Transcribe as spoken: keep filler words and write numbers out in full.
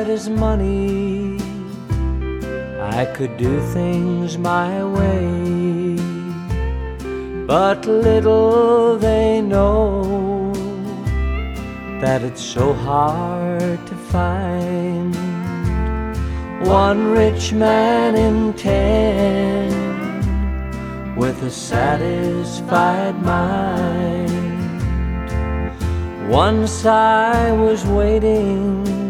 had his money, I could do things my way. But little they know that it's so hard to find one rich man in ten with a satisfied mind. Once I was waiting